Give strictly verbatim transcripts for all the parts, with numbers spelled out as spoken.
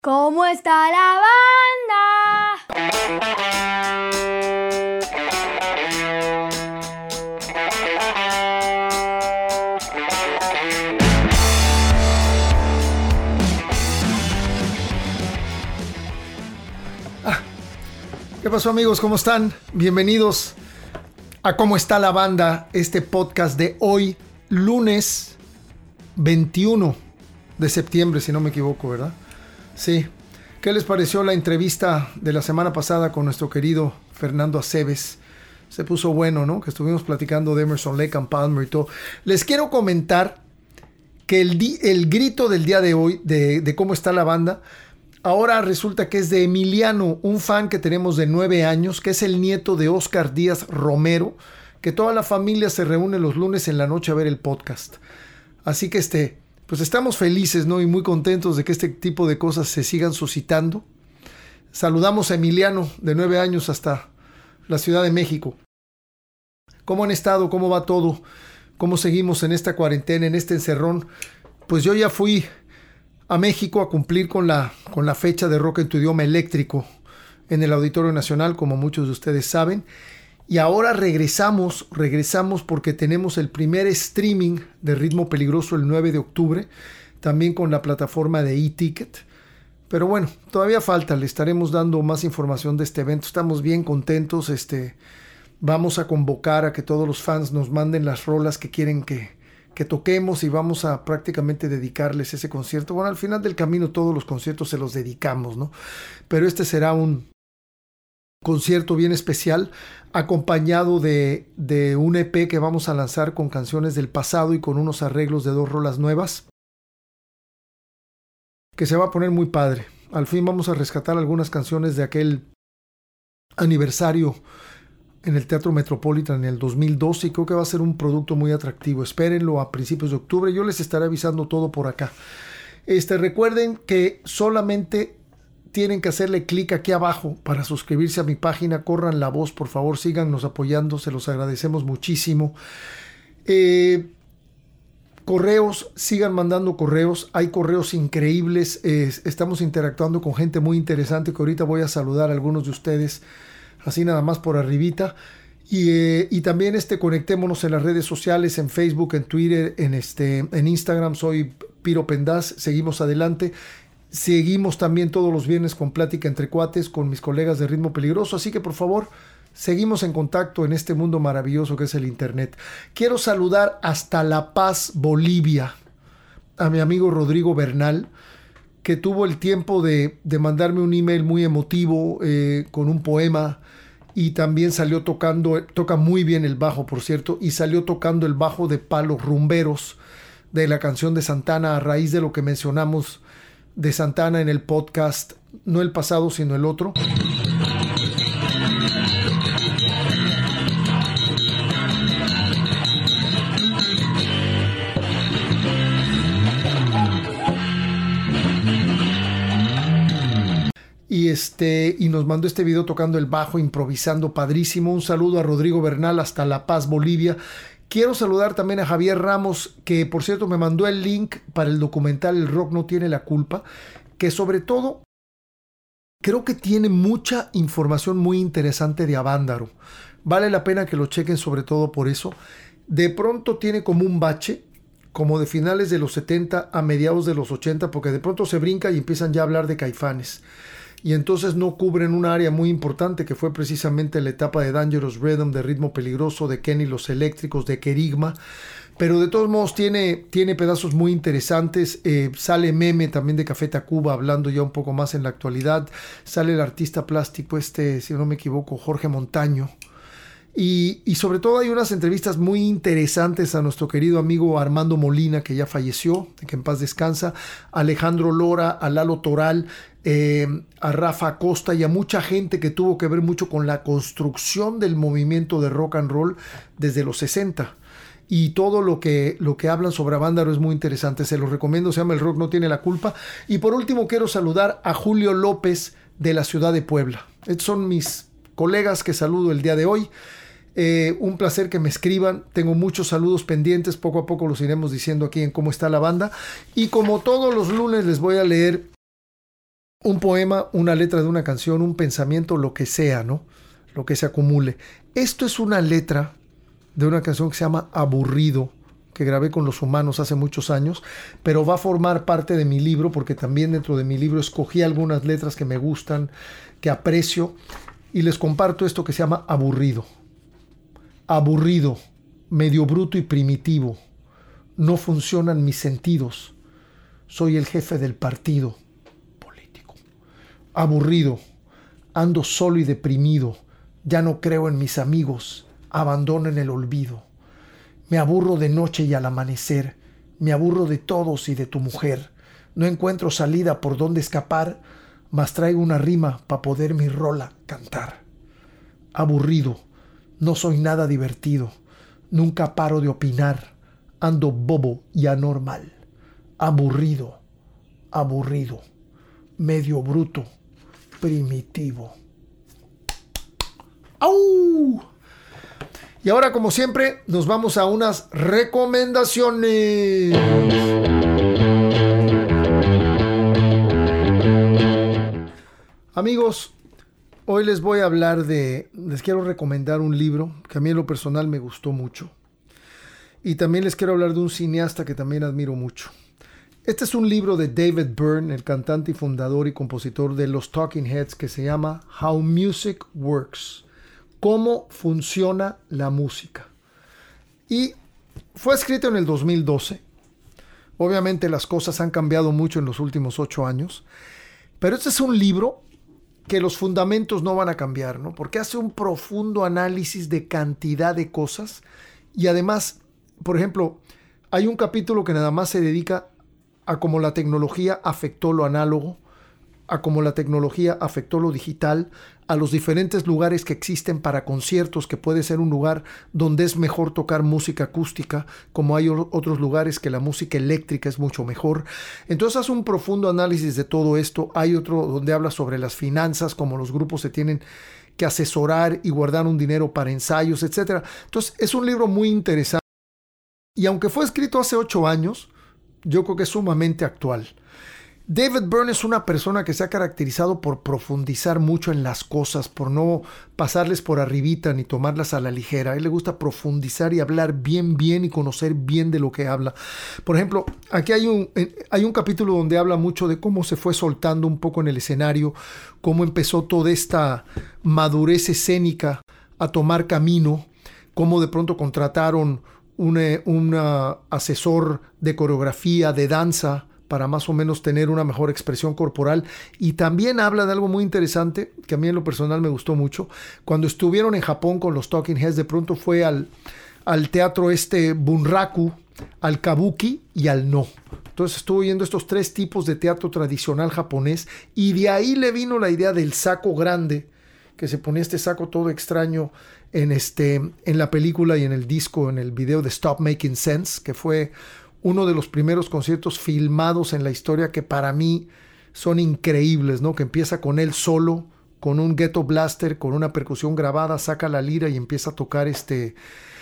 ¿Cómo está la banda? Ah, ¿qué pasó, amigos? ¿Cómo están? Bienvenidos a ¿Cómo está la banda? Este podcast de hoy, lunes veintiuno de septiembre, si no me equivoco, ¿verdad? Sí. ¿Qué les pareció la entrevista de la semana pasada con nuestro querido Fernando Aceves? Se puso bueno, ¿no? Que estuvimos platicando de Emerson, Lake and Palmer y todo. Les quiero comentar que el, di- el grito del día de hoy, de, de cómo está la banda, ahora resulta que es de Emiliano, un fan que tenemos de nueve años, que es el nieto de Oscar Díaz Romero, que toda la familia se reúne los lunes en la noche a ver el podcast. Así que este... Pues estamos felices, ¿no? Y muy contentos de que este tipo de cosas se sigan suscitando. Saludamos a Emiliano, de nueve años, hasta la Ciudad de México. ¿Cómo han estado? ¿Cómo va todo? ¿Cómo seguimos en esta cuarentena, en este encerrón? Pues yo ya fui a México a cumplir con la, con la fecha de Rock en tu Idioma Eléctrico en el Auditorio Nacional, como muchos de ustedes saben. Y ahora regresamos, regresamos porque tenemos el primer streaming de Ritmo Peligroso el nueve de octubre, también con la plataforma de eTicket. Pero bueno, todavía falta, le estaremos dando más información de este evento. Estamos bien contentos, este, vamos a convocar a que todos los fans nos manden las rolas que quieren que, que toquemos y vamos a prácticamente dedicarles ese concierto. Bueno, al final del camino todos los conciertos se los dedicamos, ¿no? Pero este será un concierto bien especial, acompañado de, de un E P que vamos a lanzar con canciones del pasado y con unos arreglos de dos rolas nuevas, que se va a poner muy padre. Al fin vamos a rescatar algunas canciones de aquel aniversario en el Teatro Metropolitan en el dos mil doce y creo que va a ser un producto muy atractivo. Espérenlo a principios de octubre, yo les estaré avisando todo por acá. Este, recuerden que solamente tienen que hacerle clic aquí abajo para suscribirse a mi página. Corran la voz, por favor, síganos apoyando, se los agradecemos muchísimo. Eh, correos, sigan mandando correos, hay correos increíbles, eh, estamos interactuando con gente muy interesante que ahorita voy a saludar a algunos de ustedes, así nada más por arribita. Y, eh, y también este, conectémonos en las redes sociales, en Facebook, en Twitter, en, este, en Instagram, soy Piro Pendaz, seguimos adelante. Seguimos también todos los viernes con Plática Entre Cuates con mis colegas de Ritmo Peligroso, así que por favor, seguimos en contacto en este mundo maravilloso que es el internet. Quiero saludar hasta La Paz, Bolivia, a mi amigo Rodrigo Bernal, que tuvo el tiempo de, de mandarme un email muy emotivo eh, con un poema y también salió tocando, toca muy bien el bajo, por cierto, y salió tocando el bajo de palos rumberos de la canción de Santana a raíz de lo que mencionamos de Santana en el podcast, no el pasado sino el otro. Y este y nos mandó este video tocando el bajo, improvisando, padrísimo. Un saludo a Rodrigo Bernal hasta La Paz, Bolivia. Quiero saludar también a Javier Ramos, que por cierto me mandó el link para el documental El Rock No Tiene la Culpa, que sobre todo creo que tiene mucha información muy interesante de Avándaro. Vale la pena que lo chequen sobre todo por eso. De pronto tiene como un bache, como de finales de los setenta a mediados de los ochenta, porque de pronto se brinca y empiezan ya a hablar de Caifanes. Y entonces no cubren un área muy importante que fue precisamente la etapa de Dangerous Rhythm, de Ritmo Peligroso, de Kenny Los Eléctricos, de Kerigma, pero de todos modos tiene, tiene pedazos muy interesantes. Eh, sale Meme también de Café Tacuba hablando ya un poco más en la actualidad, sale el artista plástico este, si no me equivoco, Jorge Montaño. Y, y sobre todo hay unas entrevistas muy interesantes a nuestro querido amigo Armando Molina, que ya falleció, que en paz descansa, a Alejandro Lora, a Lalo Toral, eh, a Rafa Acosta y a mucha gente que tuvo que ver mucho con la construcción del movimiento de rock and roll desde los sesenta. Y todo lo que, lo que hablan sobre Avándaro es muy interesante, se los recomiendo, se llama El Rock No Tiene la Culpa. Y por último quiero saludar a Julio López de la ciudad de Puebla. Estos son mis colegas que saludo el día de hoy. Eh, un placer que me escriban, tengo muchos saludos pendientes, poco a poco los iremos diciendo aquí en Cómo está la banda, y como todos los lunes les voy a leer un poema, una letra de una canción, un pensamiento, lo que sea, ¿no? Lo que se acumule. Esto es una letra de una canción que se llama Aburrido, que grabé con Los Humanos hace muchos años, pero va a formar parte de mi libro, porque también dentro de mi libro escogí algunas letras que me gustan, que aprecio, y les comparto esto que se llama Aburrido. Aburrido, medio bruto y primitivo. No funcionan mis sentidos. Soy el jefe del partido político. Aburrido, ando solo y deprimido. Ya no creo en mis amigos. Abandono en el olvido. Me aburro de noche y al amanecer. Me aburro de todos y de tu mujer. No encuentro salida por donde escapar, mas traigo una rima pa' poder mi rola cantar. Aburrido, no soy nada divertido. Nunca paro de opinar. Ando bobo y anormal. Aburrido, aburrido. Medio bruto, primitivo. ¡Au! Y ahora, como siempre, nos vamos a unas recomendaciones. Amigos, hoy les voy a hablar de... Les quiero recomendar un libro que a mí en lo personal me gustó mucho. Y también les quiero hablar de un cineasta que también admiro mucho. Este es un libro de David Byrne, el cantante y fundador y compositor de los Talking Heads, que se llama How Music Works. Cómo funciona la música. Y fue escrito en el dos mil doce. Obviamente las cosas han cambiado mucho en los últimos ocho años. Pero este es un libro que los fundamentos no van a cambiar, ¿no? Porque hace un profundo análisis de cantidad de cosas. Y además, por ejemplo, hay un capítulo que nada más se dedica a cómo la tecnología afectó lo análogo, a cómo la tecnología afectó lo digital, a los diferentes lugares que existen para conciertos, que puede ser un lugar donde es mejor tocar música acústica, como hay otros lugares que la música eléctrica es mucho mejor. Entonces hace un profundo análisis de todo esto. Hay otro donde habla sobre las finanzas, cómo los grupos se tienen que asesorar y guardar un dinero para ensayos, etcétera. Entonces es un libro muy interesante. Y aunque fue escrito hace ocho años, yo creo que es sumamente actual. David Byrne es una persona que se ha caracterizado por profundizar mucho en las cosas, por no pasarles por arribita ni tomarlas a la ligera. A él le gusta profundizar y hablar bien, bien y conocer bien de lo que habla. Por ejemplo, aquí hay un, hay un capítulo donde habla mucho de cómo se fue soltando un poco en el escenario, cómo empezó toda esta madurez escénica a tomar camino, cómo de pronto contrataron un una asesor de coreografía, de danza, para más o menos tener una mejor expresión corporal. Y también habla de algo muy interesante, que a mí en lo personal me gustó mucho. Cuando estuvieron en Japón con los Talking Heads, de pronto fue al, al teatro este Bunraku, al Kabuki y al No. Entonces estuvo viendo estos tres tipos de teatro tradicional japonés, y de ahí le vino la idea del saco grande, que se ponía este saco todo extraño en, este, en la película y en el disco, en el video de Stop Making Sense, que fue uno de los primeros conciertos filmados en la historia, que para mí son increíbles, ¿no? Que empieza con él solo, con un ghetto blaster, con una percusión grabada, saca la lira y empieza a tocar este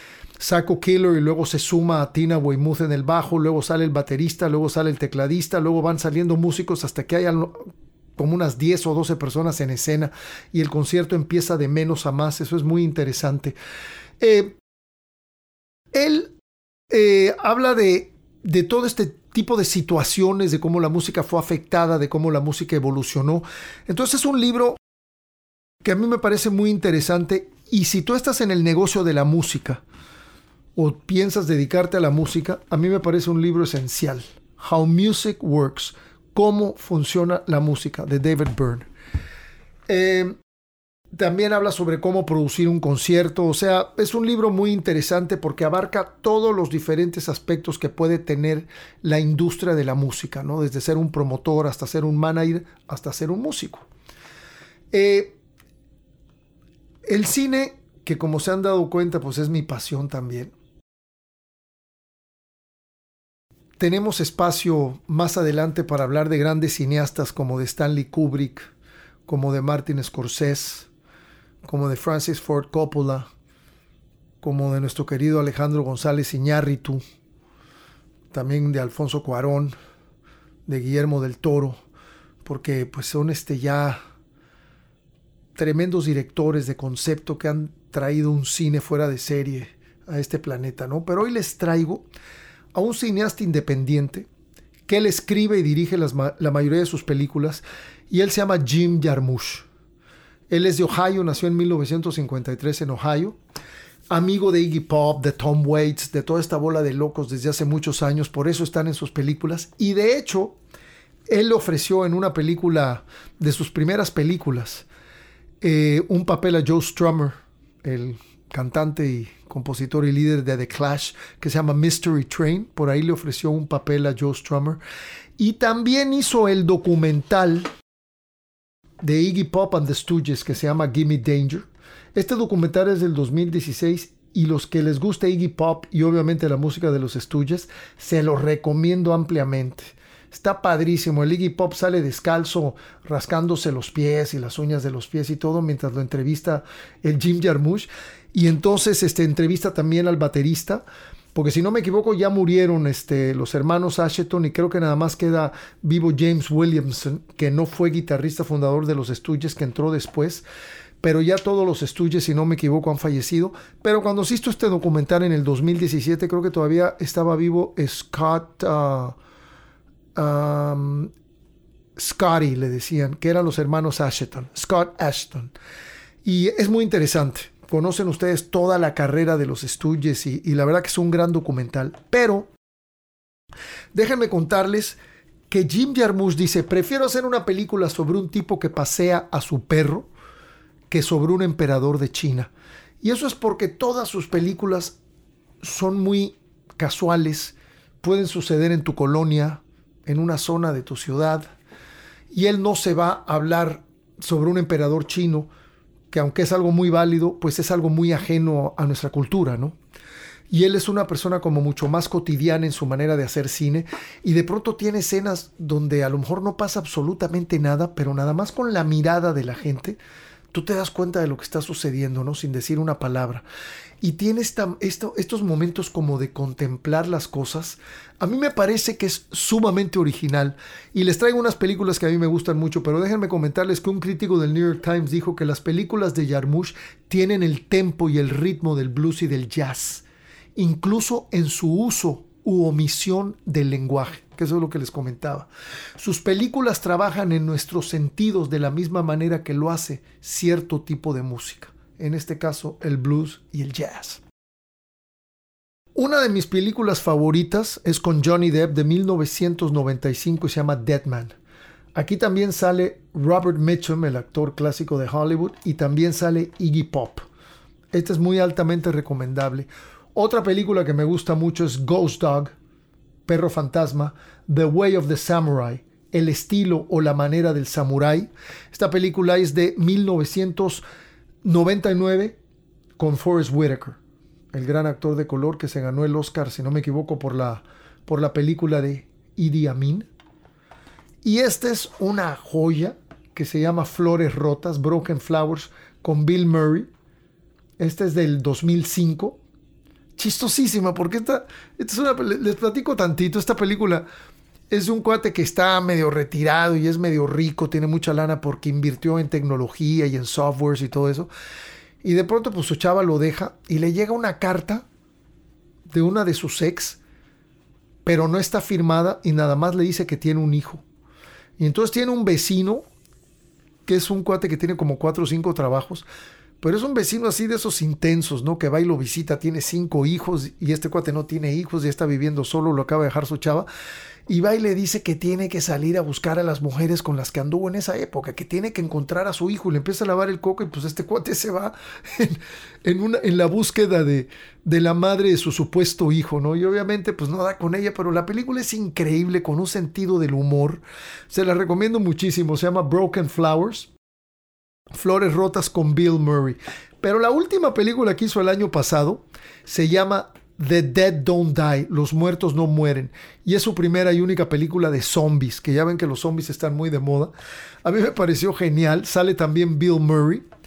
Psycho Killer, y luego se suma a Tina Weymouth en el bajo, luego sale el baterista, luego sale el tecladista, luego van saliendo músicos hasta que hay como unas diez o doce personas en escena, y el concierto empieza de menos a más. Eso es muy interesante. Eh, él eh, habla de de todo este tipo de situaciones, de cómo la música fue afectada, de cómo la música evolucionó. Entonces es un libro que a mí me parece muy interesante, y si tú estás en el negocio de la música o piensas dedicarte a la música, a mí me parece un libro esencial. How Music Works, cómo funciona la música, de David Byrne. Eh, También habla sobre cómo producir un concierto. O sea, es un libro muy interesante porque abarca todos los diferentes aspectos que puede tener la industria de la música, ¿no? Desde ser un promotor hasta ser un manager, hasta ser un músico. Eh, el cine, que como se han dado cuenta, pues es mi pasión también. Tenemos espacio más adelante para hablar de grandes cineastas como de Stanley Kubrick, como de Martin Scorsese, como de Francis Ford Coppola, como de nuestro querido Alejandro González Iñárritu, también de Alfonso Cuarón, de Guillermo del Toro. porque pues son este ya tremendos directores de concepto que han traído un cine fuera de serie a este planeta, ¿no? Pero hoy les traigo a un cineasta independiente que él escribe y dirige las, la mayoría de sus películas, y él se llama Jim Jarmusch. Él es de Ohio, nació en mil novecientos cincuenta y tres en Ohio, amigo de Iggy Pop, de Tom Waits, de toda esta bola de locos desde hace muchos años, por eso están en sus películas, y de hecho, él le ofreció en una película, de sus primeras películas, eh, un papel a Joe Strummer, el cantante y compositor y líder de The Clash, que se llama Mystery Train. Por ahí le ofreció un papel a Joe Strummer. Y también hizo el documental de Iggy Pop and the Stooges, que se llama Gimme Danger. Este documental es del dos mil dieciséis, y los que les gusta Iggy Pop y obviamente la música de los Stooges, se los recomiendo ampliamente. Está padrísimo. El Iggy Pop sale descalzo, rascándose los pies y las uñas de los pies y todo, mientras lo entrevista el Jim Jarmusch. Y entonces este, entrevista también al baterista, porque si no me equivoco ya murieron este, los hermanos Asheton, y creo que nada más queda vivo James Williamson, que no fue guitarrista fundador de los Stooges, que entró después. Pero ya todos los Stooges, si no me equivoco, han fallecido. Pero cuando se hizo este documental en el dos mil diecisiete, creo que todavía estaba vivo Scott... Uh, Um, Scotty le decían, que eran los hermanos Asheton, Scott Asheton. Y es muy interesante. Conocen ustedes toda la carrera de los Stooges y, y la verdad que es un gran documental. Pero déjenme contarles que Jim Jarmusch dice: prefiero hacer una película sobre un tipo que pasea a su perro que sobre un emperador de China. Y eso es porque todas sus películas son muy casuales, pueden suceder en tu colonia, en una zona de tu ciudad, y él no se va a hablar sobre un emperador chino, que aunque es algo muy válido, pues es algo muy ajeno a nuestra cultura, ¿no? Y él es una persona como mucho más cotidiana en su manera de hacer cine, y de pronto tiene escenas donde a lo mejor no pasa absolutamente nada, pero nada más con la mirada de la gente, tú te das cuenta de lo que está sucediendo, ¿no? Sin decir una palabra. Y tiene esta, esto, estos momentos como de contemplar las cosas. A mí me parece que es sumamente original. Y les traigo unas películas que a mí me gustan mucho, pero déjenme comentarles que un crítico del New York Times dijo que las películas de Jarmusch tienen el tempo y el ritmo del blues y del jazz, incluso en su uso u omisión del lenguaje, que eso es lo que les comentaba. Sus películas trabajan en nuestros sentidos de la misma manera que lo hace cierto tipo de música, en este caso el blues y el jazz. Una de mis películas favoritas es con Johnny Depp, de mil novecientos noventa y cinco, y se llama Dead Man. Aquí también sale Robert Mitchum, el actor clásico de Hollywood, y también sale Iggy Pop. Esta es muy altamente recomendable. Otra película que me gusta mucho es Ghost Dog, Perro Fantasma, The Way of the Samurai, el estilo o la manera del samurái. Esta película es de mil novecientos noventa y nueve con Forest Whitaker, el gran actor de color que se ganó el Oscar, si no me equivoco, por la, por la película de Idi Amin. Y esta es una joya que se llama Flores Rotas, Broken Flowers, con Bill Murray. Esta es del dos mil cinco. Chistosísima, porque esta, esta es una, les platico tantito. Esta película es de un cuate que está medio retirado y es medio rico, tiene mucha lana porque invirtió en tecnología y en softwares y todo eso. Y de pronto pues su chava lo deja y le llega una carta de una de sus ex, pero no está firmada y nada más le dice que tiene un hijo. Y entonces tiene un vecino que es un cuate que tiene como cuatro o cinco trabajos, pero es un vecino así de esos intensos, ¿no? Que va y lo visita, tiene cinco hijos y este cuate no tiene hijos, ya está viviendo solo, lo acaba de dejar su chava. Y va y le dice que tiene que salir a buscar a las mujeres con las que anduvo en esa época, que tiene que encontrar a su hijo, y le empieza a lavar el coco y pues este cuate se va en, en, una, en la búsqueda de, de la madre de su supuesto hijo, ¿no? Y obviamente pues no da con ella, pero la película es increíble, con un sentido del humor. Se la recomiendo muchísimo, se llama Broken Flowers, Flores Rotas, con Bill Murray. Pero la última película que hizo el año pasado se llama The Dead Don't Die, Los Muertos No Mueren, y es su primera y única película de zombies, que ya ven que los zombies están muy de moda. A mí me pareció genial. Sale también Bill Murray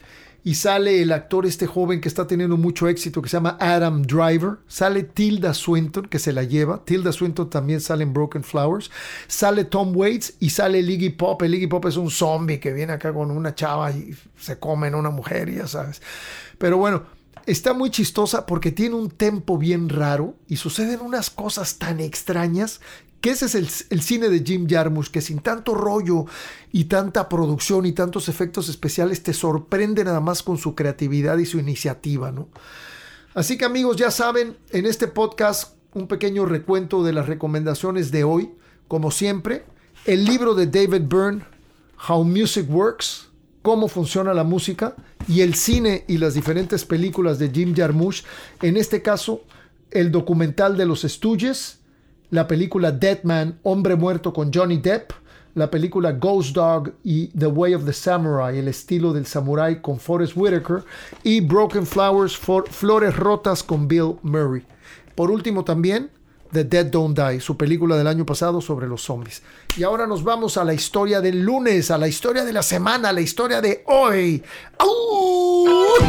y sale el actor este joven que está teniendo mucho éxito que se llama Adam Driver, sale Tilda Swinton que se la lleva, Tilda Swinton también sale en Broken Flowers, sale Tom Waits y sale el Iggy Pop. El Iggy Pop es un zombie que viene acá con una chava y se come en una mujer, ya sabes. Pero bueno, está muy chistosa porque tiene un tempo bien raro y suceden unas cosas tan extrañas que ese es el, el cine de Jim Jarmusch, que sin tanto rollo y tanta producción y tantos efectos especiales te sorprende nada más con su creatividad y su iniciativa, ¿no? Así que amigos, ya saben, en este podcast un pequeño recuento de las recomendaciones de hoy. Como siempre, el libro de David Byrne, How Music Works, cómo funciona la música, y el cine y las diferentes películas de Jim Jarmusch. En este caso, el documental de los Stooges, la película Dead Man, Hombre Muerto con Johnny Depp, la película Ghost Dog y The Way of the Samurai, el estilo del samurái con Forest Whitaker, y Broken Flowers, for, Flores Rotas con Bill Murray. Por último también, The Dead Don't Die, su película del año pasado sobre los zombies. Y ahora nos vamos a la historia del lunes, a la historia de la semana, a la historia de hoy. ¡Au!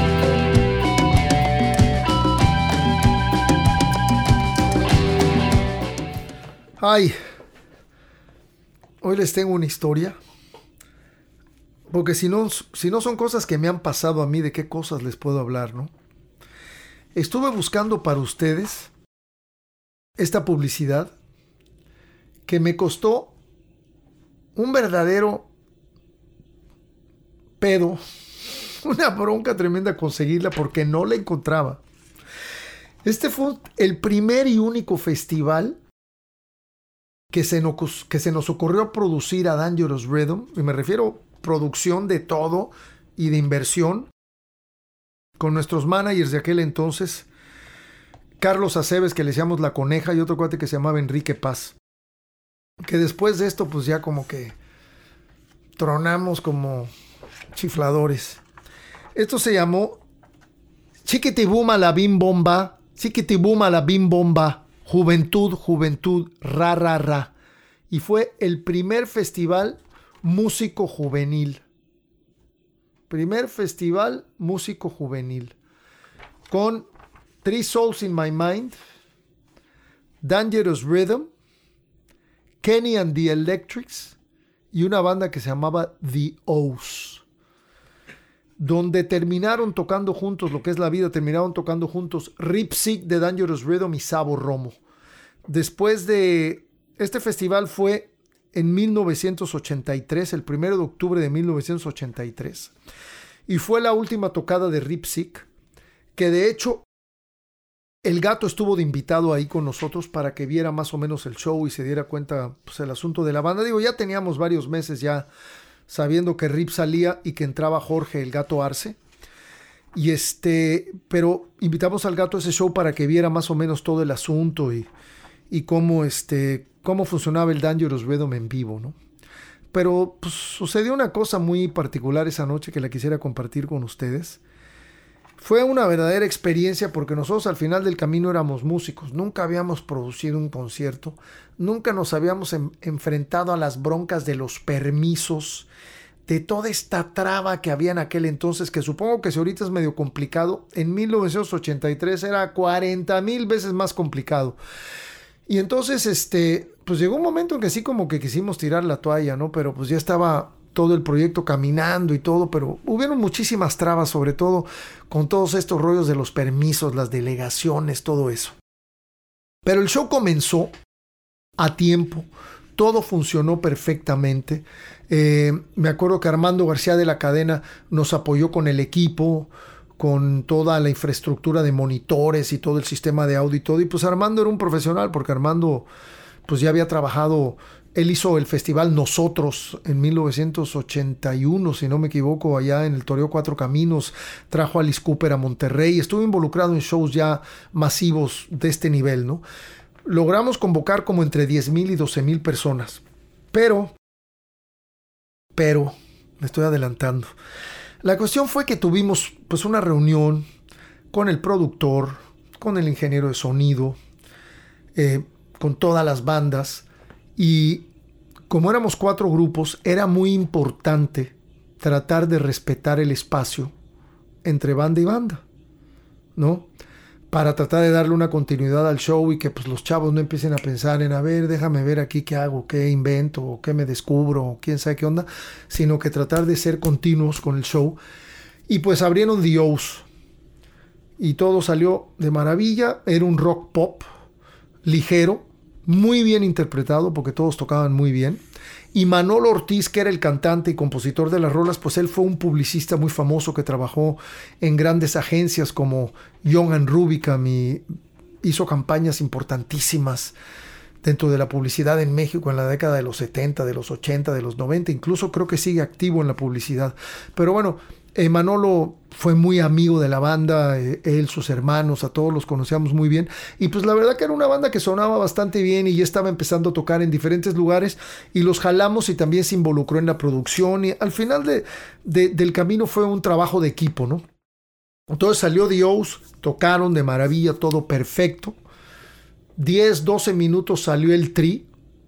Ay, hoy les tengo una historia, porque si no, si no son cosas que me han pasado a mí, ¿de qué cosas les puedo hablar, no? Estuve buscando para ustedes esta publicidad que me costó un verdadero pedo, una bronca tremenda conseguirla porque no la encontraba. Este fue el primer y único festival que se nos, que se nos ocurrió producir a Dangerous Rhythm, y me refiero a producción de todo y de inversión, con nuestros managers de aquel entonces, Carlos Aceves, que le decíamos La Coneja, y otro cuate que se llamaba Enrique Paz, que después de esto pues ya como que tronamos como chifladores. Esto se llamó Chiquitibuma la Bim Bomba, Chiquitibuma la Bim Bomba, Juventud, Juventud, ra, ra, ra. Y fue el primer festival músico juvenil. Primer festival músico juvenil. Con Three Souls in My Mind, Dangerous Rhythm, Kenny and the Electrics y una banda que se llamaba The O's. Donde terminaron tocando juntos, lo que es la vida, terminaron tocando juntos Rip Sick de Dangerous Rhythm y Sabo Romo. Después de este festival fue en mil novecientos ochenta y tres, el primero de octubre de mil novecientos ochenta y tres. Y fue la última tocada de Rip Sick, que de hecho el Gato estuvo de invitado ahí con nosotros para que viera más o menos el show y se diera cuenta pues, el asunto de la banda. Digo, ya teníamos varios meses ya sabiendo que Rip salía y que entraba Jorge, el Gato Arce. Y este, pero invitamos al Gato a ese show para que viera más o menos todo el asunto y, y cómo, este, cómo funcionaba el Dangerous Rhythm en vivo, ¿no? Pero pues, sucedió una cosa muy particular esa noche que la quisiera compartir con ustedes. Fue una verdadera experiencia porque nosotros al final del camino éramos músicos, nunca habíamos producido un concierto, nunca nos habíamos en, enfrentado a las broncas de los permisos, de toda esta traba que había en aquel entonces, que supongo que si ahorita es medio complicado, en mil novecientos ochenta y tres era cuarenta mil veces más complicado. Y entonces, este, pues llegó un momento en que sí como que quisimos tirar la toalla, ¿no? Pero pues ya estaba todo el proyecto caminando y todo, pero hubieron muchísimas trabas, sobre todo con todos estos rollos de los permisos, las delegaciones, todo eso. Pero el show comenzó a tiempo, todo funcionó perfectamente. Eh, me acuerdo que Armando García de la Cadena nos apoyó con el equipo, con toda la infraestructura de monitores y todo el sistema de audio y todo. Y pues Armando era un profesional porque Armando pues ya había trabajado. Él hizo el festival Nosotros en mil novecientos ochenta y uno, si no me equivoco, allá en el Toreo Cuatro Caminos. Trajo a Alice Cooper a Monterrey. Estuvo involucrado en shows ya masivos de este nivel, ¿no? Logramos convocar como entre diez mil y doce mil personas. Pero, pero, me estoy adelantando. La cuestión fue que tuvimos pues una reunión con el productor, con el ingeniero de sonido, eh, con todas las bandas. Y como éramos cuatro grupos, era muy importante tratar de respetar el espacio entre banda y banda, ¿no? Para tratar de darle una continuidad al show y que pues los chavos no empiecen a pensar en, a ver, déjame ver aquí qué hago, qué invento, o qué me descubro, o quién sabe qué onda, sino que tratar de ser continuos con el show. Y pues abrieron The O's y todo salió de maravilla. Era un rock pop ligero, muy bien interpretado porque todos tocaban muy bien. Y Manolo Ortiz, que era el cantante y compositor de las rolas, pues él fue un publicista muy famoso que trabajó en grandes agencias como Young and Rubicam y hizo campañas importantísimas dentro de la publicidad en México en la década de los setenta, de los ochenta, de los noventa. Incluso creo que sigue activo en la publicidad. Pero bueno, eh, Manolo fue muy amigo de la banda, eh, él, sus hermanos, a todos los conocíamos muy bien. Y pues la verdad que era una banda que sonaba bastante bien y ya estaba empezando a tocar en diferentes lugares y los jalamos y también se involucró en la producción. Y al final de, de, del camino fue un trabajo de equipo, ¿no? Entonces salió The O's, tocaron de maravilla, todo perfecto. diez, doce minutos salió el Tri,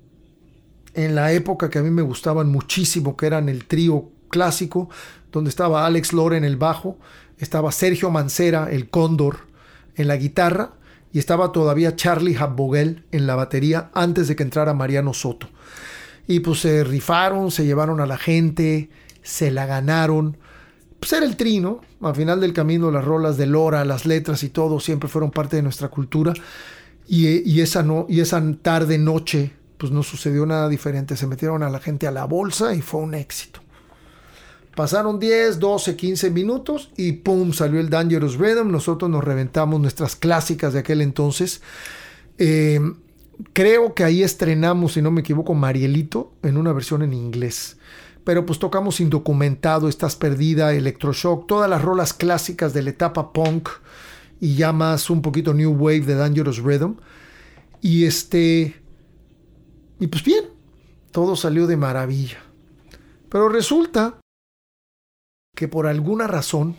en la época que a mí me gustaban muchísimo, que eran el trío clásico, donde estaba Alex Lora en el bajo, estaba Sergio Mancera, el Cóndor, en la guitarra, y estaba todavía Charlie Habvogel en la batería, antes de que entrara Mariano Soto. Y pues se rifaron, se llevaron a la gente, se la ganaron. Pues era el Tri, ¿no? Al final del camino, las rolas de Lora, las letras y todo, siempre fueron parte de nuestra cultura. Y, y, esa, no, y esa tarde, noche, pues no sucedió nada diferente. Se metieron a la gente a la bolsa y fue un éxito. Pasaron diez, doce, quince minutos y pum, salió el Dangerous Rhythm. Nosotros nos reventamos nuestras clásicas de aquel entonces. Eh, creo que ahí estrenamos, si no me equivoco, Marielito en una versión en inglés. Pero pues tocamos Indocumentado, Estás Perdida, Electroshock, todas las rolas clásicas de la etapa punk y ya más un poquito New Wave de Dangerous Rhythm. Y este... Y pues bien, todo salió de maravilla. Pero resulta que por alguna razón,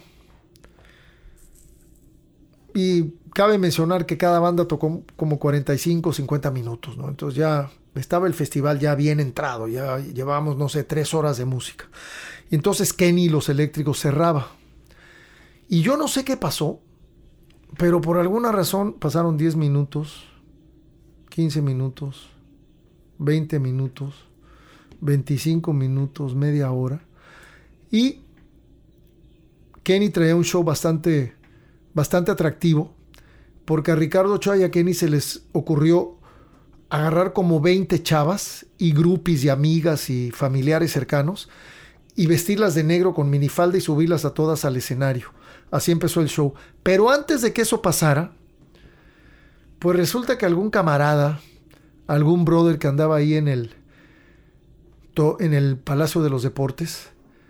y cabe mencionar que cada banda tocó como cuarenta y cinco, cincuenta minutos, ¿no? Entonces ya estaba el festival ya bien entrado, ya llevábamos, no sé, tres horas de música. Y entonces Kenny y los Eléctricos cerraba. Y yo no sé qué pasó, pero por alguna razón pasaron diez minutos, quince minutos, veinte minutos, veinticinco minutos, media hora. Y Kenny traía un show bastante, bastante atractivo, porque a Ricardo Ochoa y a Kenny se les ocurrió agarrar como veinte chavas y groupies y amigas y familiares cercanos y vestirlas de negro con minifalda y subirlas a todas al escenario. Así empezó el show. Pero antes de que eso pasara, pues resulta que algún camarada, algún brother que andaba ahí en el, en el Palacio de los Deportes,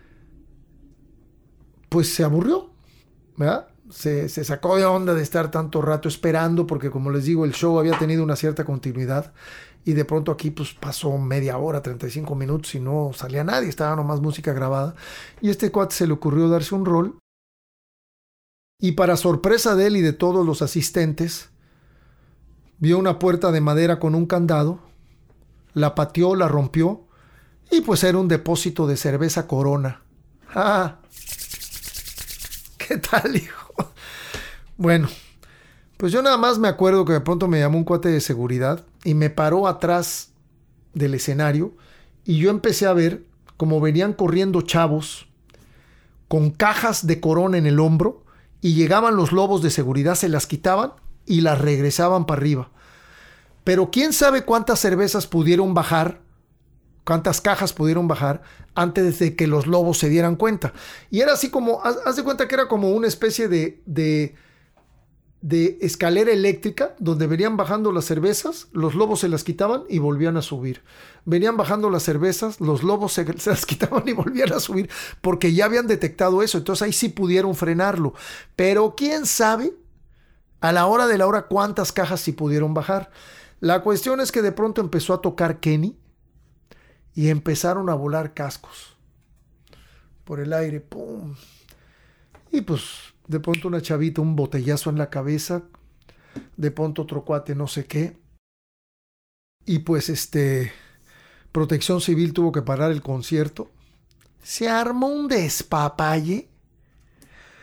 pues se aburrió, ¿verdad? Se, se sacó de onda de estar tanto rato esperando, porque como les digo, el show había tenido una cierta continuidad y de pronto aquí pues pasó media hora, treinta y cinco minutos y no salía nadie, estaba nomás música grabada. Y a este cuate se le ocurrió darse un rol y para sorpresa de él y de todos los asistentes, vio una puerta de madera con un candado, la pateó, la rompió y pues era un depósito de cerveza Corona. ¡Ah! ¿Qué tal, hijo? Bueno, pues yo nada más me acuerdo que de pronto me llamó un cuate de seguridad y me paró atrás del escenario y yo empecé a ver cómo venían corriendo chavos con cajas de Corona en el hombro y llegaban los lobos de seguridad, se las quitaban y las regresaban para arriba. Pero quién sabe cuántas cervezas pudieron bajar, cuántas cajas pudieron bajar antes de que los lobos se dieran cuenta. Y era así como, haz, haz de cuenta que era como una especie de, de, de escalera eléctrica donde venían bajando las cervezas, los lobos se las quitaban y volvían a subir. Venían bajando las cervezas, los lobos se, se las quitaban y volvían a subir porque ya habían detectado eso. Entonces ahí sí pudieron frenarlo. Pero quién sabe a la hora de la hora cuántas cajas sí pudieron bajar. La cuestión es que de pronto empezó a tocar Kenny y empezaron a volar cascos por el aire, ¡pum! Y pues de pronto una chavita, un botellazo en la cabeza, de pronto otro cuate no sé qué, y pues este Protección Civil tuvo que parar el concierto. Se armó un despapalle.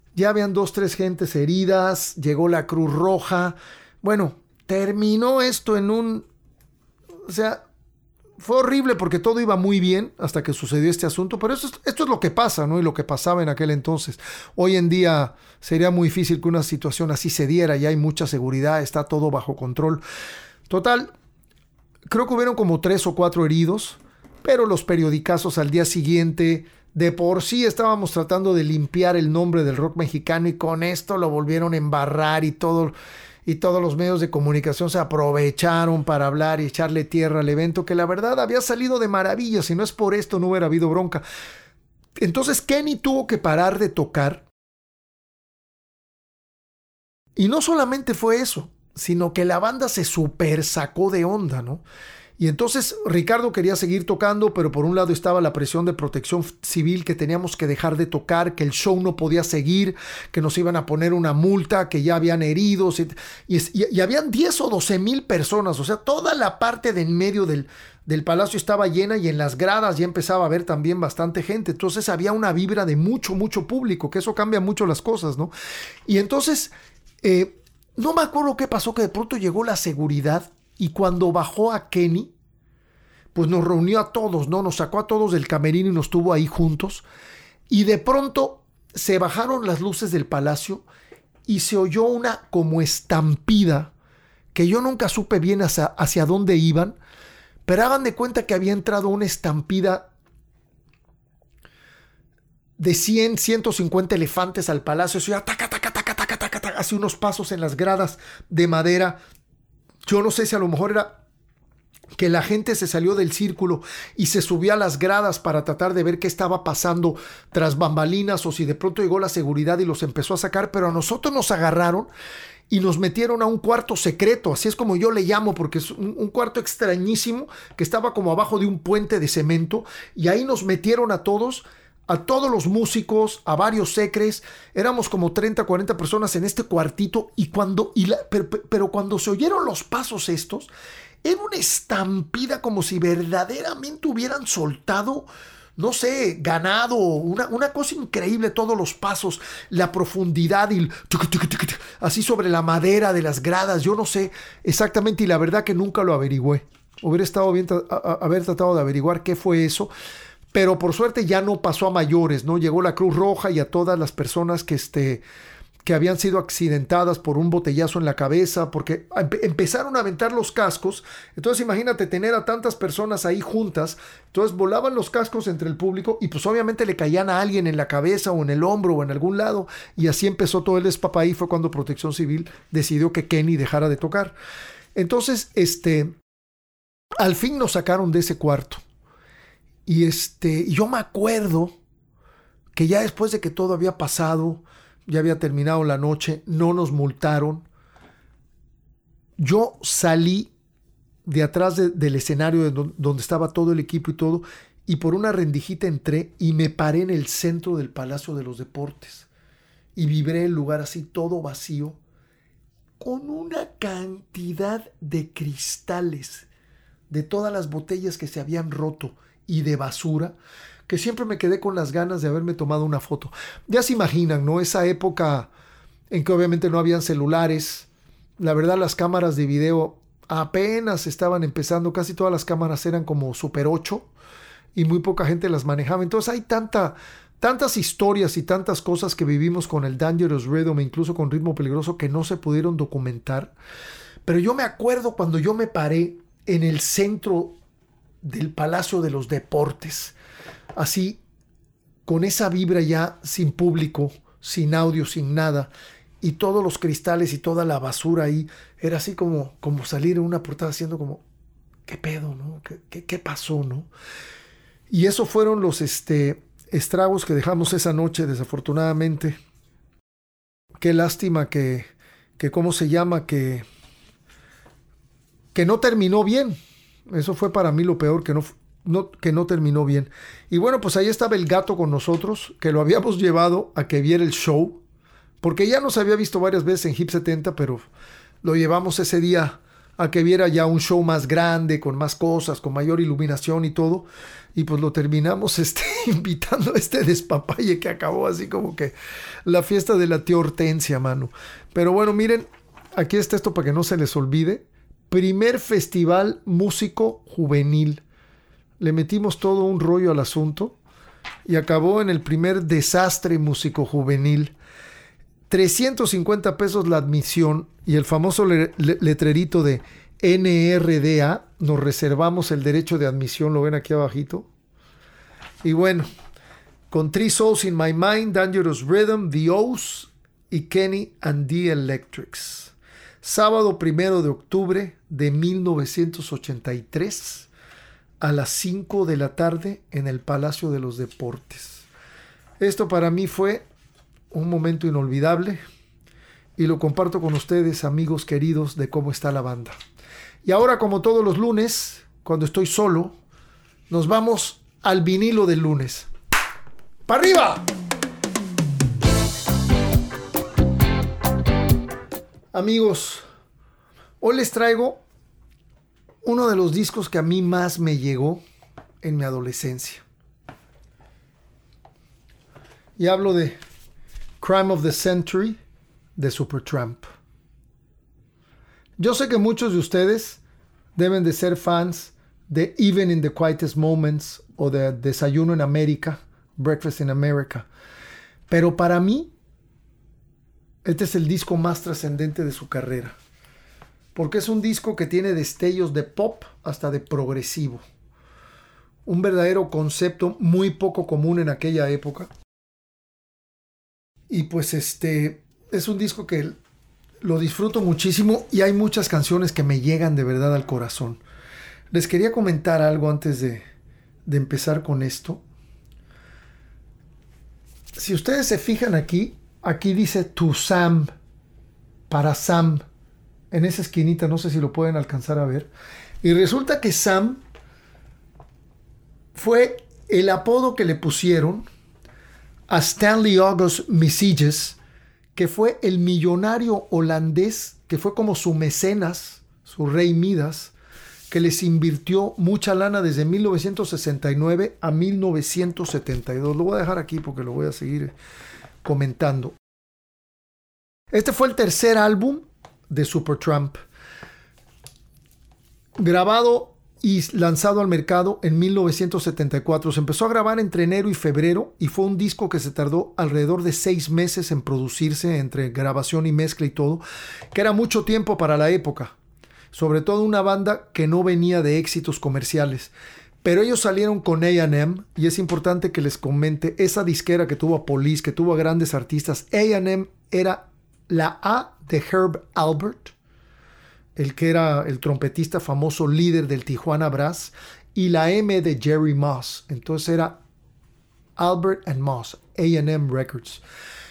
Ya habían dos, tres gentes heridas, llegó la Cruz Roja. Bueno, terminó esto en un... O sea, fue horrible porque todo iba muy bien hasta que sucedió este asunto, pero esto es, esto es lo que pasa, ¿no? Y lo que pasaba en aquel entonces. Hoy en día sería muy difícil que una situación así se diera, ya hay mucha seguridad, está todo bajo control. Total, creo que hubieron como tres o cuatro heridos, pero los periodicazos al día siguiente, de por sí estábamos tratando de limpiar el nombre del rock mexicano y con esto lo volvieron a embarrar y todo... Y todos los medios de comunicación se aprovecharon para hablar y echarle tierra al evento, que la verdad había salido de maravilla. Si no es por esto, no hubiera habido bronca. Entonces Kenny tuvo que parar de tocar. Y no solamente fue eso, sino que la banda se super sacó de onda, ¿no? Y entonces Ricardo quería seguir tocando, pero por un lado estaba la presión de Protección Civil, que teníamos que dejar de tocar, que el show no podía seguir, que nos iban a poner una multa, que ya habían heridos, y, y, y habían diez o doce mil personas, o sea, toda la parte de en medio del, del palacio estaba llena y en las gradas ya empezaba a haber también bastante gente, entonces había una vibra de mucho, mucho público, que eso cambia mucho las cosas, ¿no? Y entonces, eh, no me acuerdo qué pasó, que de pronto llegó la seguridad. Y cuando bajó a Kenny, pues nos reunió a todos, ¿no? Nos sacó a todos del camerino y nos tuvo ahí juntos. Y de pronto se bajaron las luces del palacio y se oyó una como estampida que yo nunca supe bien hacia, hacia dónde iban, pero hagan de cuenta que había entrado una estampida de cien, ciento cincuenta elefantes al palacio. Eso ya taca, taca, taca, taca, taca, taca, hace unos pasos en las gradas de madera. Yo no sé si a lo mejor era que la gente se salió del círculo y se subió a las gradas para tratar de ver qué estaba pasando tras bambalinas, o si de pronto llegó la seguridad y los empezó a sacar, pero a nosotros nos agarraron y nos metieron a un cuarto secreto, así es como yo le llamo, porque es un, un cuarto extrañísimo que estaba como abajo de un puente de cemento, y ahí nos metieron a todos, a todos los músicos, a varios secres. Éramos como treinta, cuarenta personas en este cuartito, y cuando, y la, pero, pero cuando se oyeron los pasos estos, era una estampida como si verdaderamente hubieran soltado, no sé, ganado, una, una cosa increíble, todos los pasos, la profundidad y el así sobre la madera de las gradas, yo no sé exactamente, y la verdad que nunca lo averigüé. Hubiera estado bien a, a, haber tratado de averiguar qué fue eso, pero por suerte ya no pasó a mayores, ¿no? Llegó la Cruz Roja y a todas las personas que, este, que habían sido accidentadas por un botellazo en la cabeza, porque empe- empezaron a aventar los cascos. Entonces imagínate tener a tantas personas ahí juntas, entonces volaban los cascos entre el público y pues obviamente le caían a alguien en la cabeza o en el hombro o en algún lado, y así empezó todo el despapaí. Fue cuando Protección Civil decidió que Kenny dejara de tocar. Entonces, este, al fin nos sacaron de ese cuarto. Y este, yo me acuerdo que ya después de que todo había pasado, ya había terminado la noche, no nos multaron. Yo salí de atrás de, del escenario de do, donde estaba todo el equipo y todo, y por una rendijita entré y me paré en el centro del Palacio de los Deportes. Y vibré el lugar así todo vacío, con una cantidad de cristales, de todas las botellas que se habían roto y de basura, que siempre me quedé con las ganas de haberme tomado una foto. Ya se imaginan, ¿no? Esa época en que obviamente no habían celulares. La verdad, las cámaras de video apenas estaban empezando. Casi todas las cámaras eran como Super ocho y muy poca gente las manejaba. Entonces hay tanta, tantas historias y tantas cosas que vivimos con el Dangerous Rhythm e incluso con Ritmo Peligroso que no se pudieron documentar. Pero yo me acuerdo cuando yo me paré en el centro del Palacio de los Deportes, así, con esa vibra ya sin público, sin audio, sin nada, y todos los cristales y toda la basura ahí, era así como, como salir en una portada haciendo como, ¿qué pedo, no? ¿Qué, qué, qué pasó, no? Y esos fueron los este, estragos que dejamos esa noche, desafortunadamente. Qué lástima que, que ¿cómo se llama? Que, que no terminó bien. Eso fue para mí lo peor, que no, no, que no terminó bien. Y bueno, pues ahí estaba el gato con nosotros, que lo habíamos llevado a que viera el show, porque ya nos había visto varias veces en Hip setenta, pero lo llevamos ese día a que viera ya un show más grande, con más cosas, con mayor iluminación y todo. Y pues lo terminamos este, invitando a este despapalle que acabó así como que la fiesta de la tía Hortensia, mano. Pero bueno, miren, aquí está esto para que no se les olvide. Primer festival músico juvenil. Le metimos todo un rollo al asunto y acabó en el primer desastre músico juvenil. trescientos cincuenta pesos la admisión y el famoso le- le- letrerito de N R D A, nos reservamos el derecho de admisión, lo ven aquí abajito. Y bueno, con Three Souls in My Mind, Dangerous Rhythm, The O's y Kenny and the Electrics. Sábado primero de octubre de mil novecientos ochenta y tres a las cinco de la tarde en el Palacio de los Deportes. Esto para mí fue un momento inolvidable y lo comparto con ustedes, amigos queridos de Cómo Está la Banda. Y ahora, como todos los lunes, cuando estoy solo, nos vamos al vinilo del lunes. ¡Para arriba! Amigos, hoy les traigo uno de los discos que a mí más me llegó en mi adolescencia. Y hablo de Crime of the Century de Supertramp. Yo sé que muchos de ustedes deben de ser fans de Even in the Quietest Moments o de Desayuno en América, Breakfast in America. Pero para mí, este es el disco más trascendente de su carrera. Porque es un disco que tiene destellos de pop hasta de progresivo. Un verdadero concepto muy poco común en aquella época. Y pues este es un disco que lo disfruto muchísimo y hay muchas canciones que me llegan de verdad al corazón. Les quería comentar algo antes de, de empezar con esto. Si ustedes se fijan aquí, aquí dice To Sam, para Sam, en esa esquinita, no sé si lo pueden alcanzar a ver. Y resulta que Sam fue el apodo que le pusieron a Stanley August Misijes, que fue el millonario holandés, que fue como su mecenas, su rey Midas, que les invirtió mucha lana desde mil novecientos sesenta y nueve a mil novecientos setenta y dos. Lo voy a dejar aquí porque lo voy a seguir comentando. Este fue el tercer álbum de Supertramp, grabado y lanzado al mercado en mil novecientos setenta y cuatro. Se empezó a grabar entre enero y febrero y fue un disco que se tardó alrededor de seis meses en producirse, entre grabación y mezcla y todo, que era mucho tiempo para la época, sobre todo una banda que no venía de éxitos comerciales. Pero ellos salieron con A and M y es importante que les comente, esa disquera que tuvo a Police, que tuvo a grandes artistas, A and M era la A de Herb Alpert, el que era el trompetista famoso líder del Tijuana Brass, y la M de Jerry Moss. Entonces era Albert and Moss, A and M Records.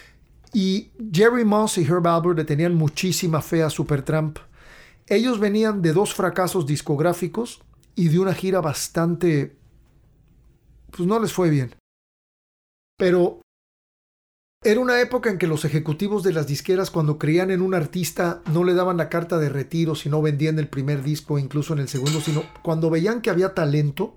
Y Jerry Moss y Herb Alpert le tenían muchísima fe a Supertramp. Ellos venían de dos fracasos discográficos y de una gira bastante... pues no les fue bien. Pero era una época en que los ejecutivos de las disqueras, cuando creían en un artista, no le daban la carta de retiro si no vendían el primer disco, incluso en el segundo, sino cuando veían que había talento,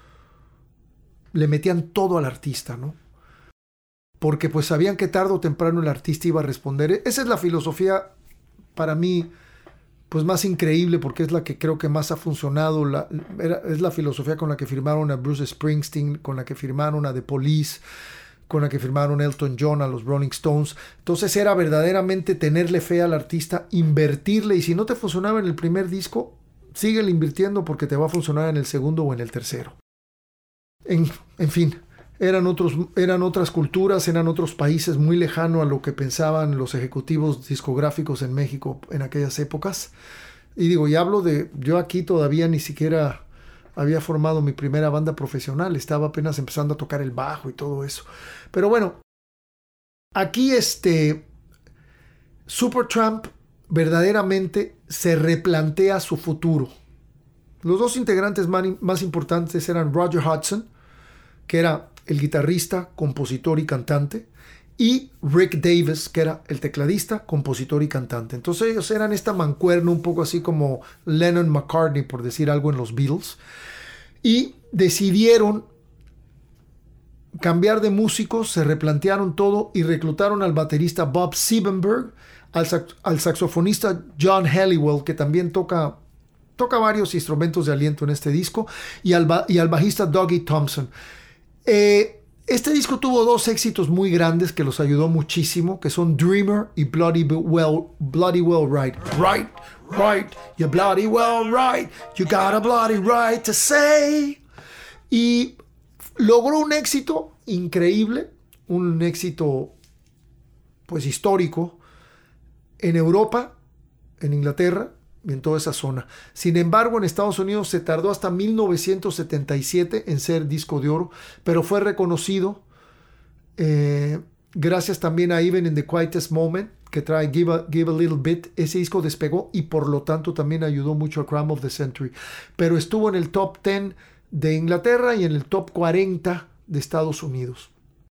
le metían todo al artista, ¿no? Porque pues sabían que tarde o temprano el artista iba a responder. Esa es la filosofía para mí pues más increíble, porque es la que creo que más ha funcionado. La, era, es la filosofía con la que firmaron a Bruce Springsteen, con la que firmaron a The Police, con la que firmaron Elton John, a los Rolling Stones. Entonces era verdaderamente tenerle fe al artista, invertirle, y si no te funcionaba en el primer disco, síguele invirtiendo porque te va a funcionar en el segundo o en el tercero. En, en fin, eran, otros, eran otras culturas, eran otros países muy lejanos a lo que pensaban los ejecutivos discográficos en México en aquellas épocas. Y digo, y hablo de, yo aquí todavía ni siquiera había formado mi primera banda profesional, estaba apenas empezando a tocar el bajo y todo eso. Pero bueno, aquí este Supertramp verdaderamente se replantea su futuro. Los dos integrantes más importantes eran Roger Hodgson, que era el guitarrista, compositor y cantante, y Rick Davis, que era el tecladista, compositor y cantante. Entonces ellos eran esta mancuerna un poco así como Lennon-McCartney, por decir algo, en los Beatles. Y decidieron cambiar de músicos, se replantearon todo y reclutaron al baterista Bob Siebenberg, al, sax- al saxofonista John Helliwell, que también toca, toca varios instrumentos de aliento en este disco, y al, ba- y al bajista Dougie Thompson. Eh, Este disco tuvo dos éxitos muy grandes que los ayudó muchísimo, que son Dreamer y Bloody Well, Bloody Well Right. Right, right, you're bloody well right, you got a bloody right to say. Y logró un éxito increíble, un éxito pues histórico en Europa, en Inglaterra y en toda esa zona. Sin embargo, en Estados Unidos se tardó hasta mil novecientos setenta y siete en ser disco de oro, pero fue reconocido eh, gracias también a Even in the Quietest Moment, que trae Give a, Give a Little Bit. Ese disco despegó y por lo tanto también ayudó mucho a Crime of the Century, pero estuvo en el top diez de Inglaterra y en el top cuarenta de Estados Unidos.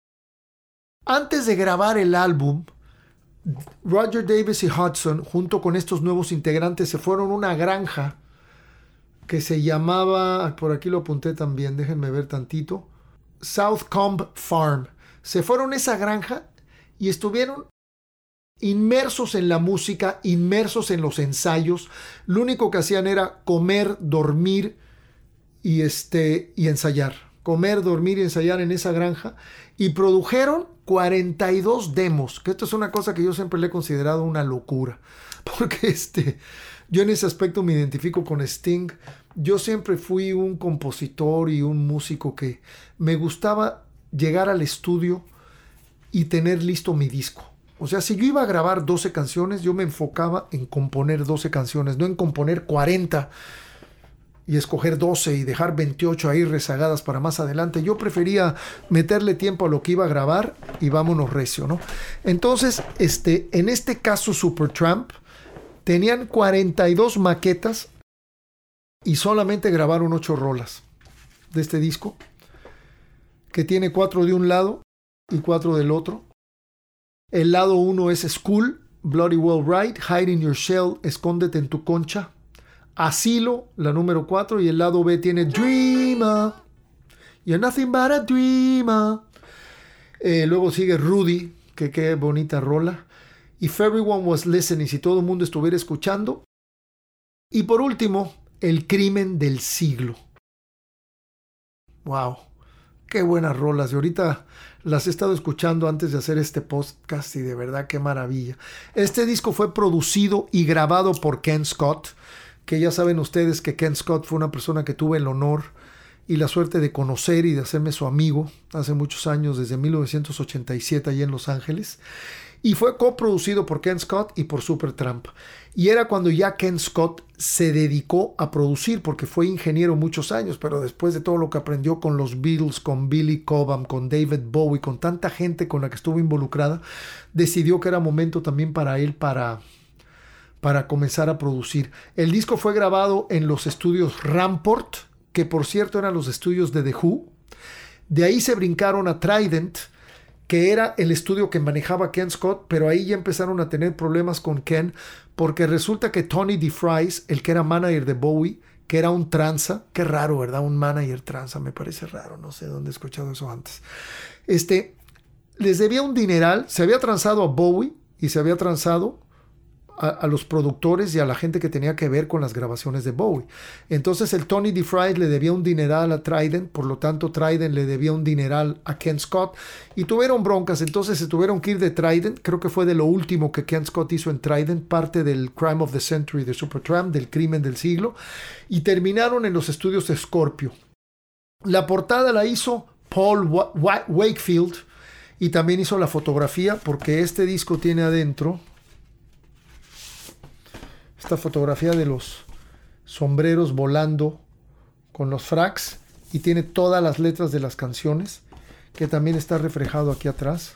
Antes de grabar el álbum, Roger Davis y Hudson, junto con estos nuevos integrantes, se fueron a una granja que se llamaba, por aquí lo apunté también, déjenme ver tantito, South Combe Farm. Se fueron a esa granja y estuvieron inmersos en la música, inmersos en los ensayos. Lo único que hacían era comer, dormir y, este, y ensayar. Comer, dormir y ensayar en esa granja. Y produjeron cuarenta y dos demos, que esto es una cosa que yo siempre le he considerado una locura, porque este, yo en ese aspecto me identifico con Sting. Yo siempre fui un compositor y un músico que me gustaba llegar al estudio y tener listo mi disco. O sea, si yo iba a grabar doce canciones, yo me enfocaba en componer doce canciones, no en componer cuarenta y escoger doce y dejar veintiocho ahí rezagadas para más adelante. Yo prefería meterle tiempo a lo que iba a grabar y vámonos recio, ¿no? Entonces, este, en este caso Supertramp tenían cuarenta y dos maquetas y solamente grabaron ocho rolas de este disco, que tiene cuatro de un lado y cuatro del otro. El lado uno es School, Bloody Well Right, Hide in Your Shell, Escóndete en tu concha, Asilo, la número cuatro, y el lado B tiene Dreamer, You're Nothing But a Dreamer. Eh, luego sigue Rudy, que qué bonita rola, If Everyone Was Listening, si todo el mundo estuviera escuchando. Y por último, El Crimen del Siglo. Wow, qué buenas rolas. Y ahorita las he estado escuchando antes de hacer este podcast y de verdad qué maravilla. Este disco fue producido y grabado por Ken Scott, que ya saben ustedes que Ken Scott fue una persona que tuve el honor y la suerte de conocer y de hacerme su amigo hace muchos años, desde mil novecientos ochenta y siete allá en Los Ángeles. Y fue coproducido por Ken Scott y por Supertramp. Y era cuando ya Ken Scott se dedicó a producir, porque fue ingeniero muchos años, pero después de todo lo que aprendió con los Beatles, con Billy Cobham, con David Bowie, con tanta gente con la que estuvo involucrada, decidió que era momento también para él para, para comenzar a producir. El disco fue grabado en los estudios Ramport, que por cierto eran los estudios de The Who. De ahí se brincaron a Trident, que era el estudio que manejaba Ken Scott, pero ahí ya empezaron a tener problemas con Ken, porque resulta que Tony DeFries, el que era manager de Bowie, que era un tranza, qué raro, ¿verdad? Un manager tranza, me parece raro, no sé dónde he escuchado eso antes. Este, les debía un dineral, se había transado a Bowie y se había transado a, a los productores y a la gente que tenía que ver con las grabaciones de Bowie. Entonces el Tony DeFries le debía un dineral a Trident, por lo tanto Trident le debía un dineral a Ken Scott y tuvieron broncas, entonces se tuvieron que ir de Trident. Creo que fue de lo último que Ken Scott hizo en Trident, parte del Crime of the Century de Supertramp, del crimen del siglo, y terminaron en los estudios de Scorpio. La portada la hizo Paul Wakefield y también hizo la fotografía, porque este disco tiene adentro esta fotografía de los sombreros volando con los fracs y tiene todas las letras de las canciones, que también está reflejado aquí atrás.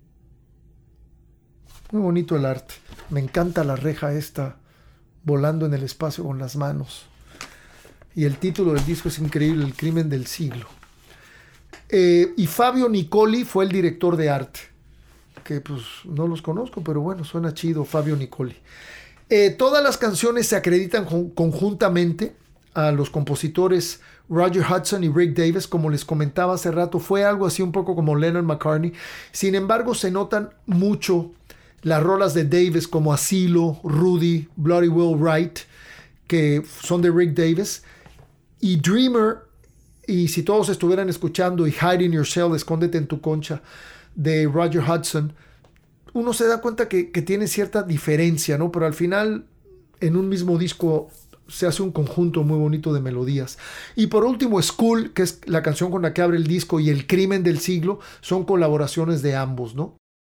Muy bonito el arte. Me encanta la reja esta volando en el espacio con las manos. Y el título del disco es increíble, El Crimen del Siglo. Eh, y Fabio Nicoli fue el director de arte. que pues no los conozco, pero bueno, suena chido, Fabio Nicoli. Eh, todas las canciones se acreditan con, conjuntamente a los compositores Roger Hudson y Rick Davis. Como les comentaba hace rato, fue algo así un poco como Lennon-McCartney. Sin embargo, se notan mucho las rolas de Davis como Asilo, Rudy, Bloody Will Write, que son de Rick Davis, y Dreamer, y si todos estuvieran escuchando, y Hide in Your Shell, Escóndete en tu concha, de Roger Hudson, uno se da cuenta que, que tiene cierta diferencia, ¿no? Pero al final, en un mismo disco, se hace un conjunto muy bonito de melodías. Y por último, School, que es la canción con la que abre el disco, y El Crimen del Siglo, son colaboraciones de ambos, ¿no?